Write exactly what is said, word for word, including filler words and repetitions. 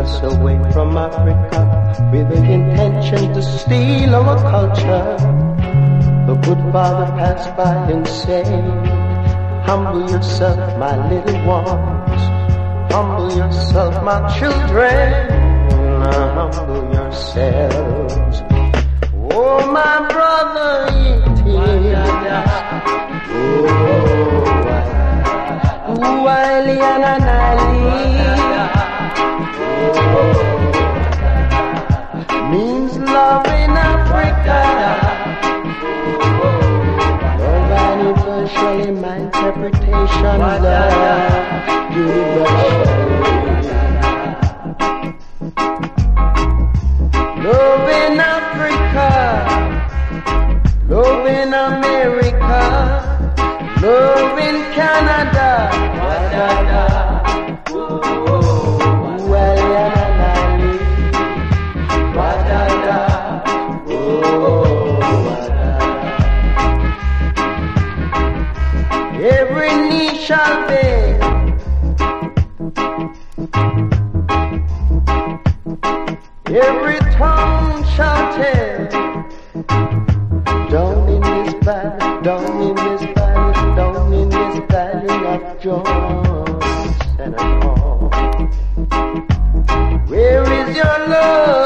us away from Africa with the intention to steal our culture. The good father passed by and said, humble yourself, my little ones. Humble yourself, my children. Humble yourselves. Oh, my brother, it is. Oh, Wiley and Anali means love in Africa. Love universally, my interpretation, love universally. Love in Africa, love in America, love in Canada. Wa-da-da. Ooh, wa-la-la-la-li. Wa-da-da. Ooh, wa-da. Every knee shall bend, every tongue shall tell. Down in this valley, down in this valley, down in this valley of Johnson and all. Where is your love?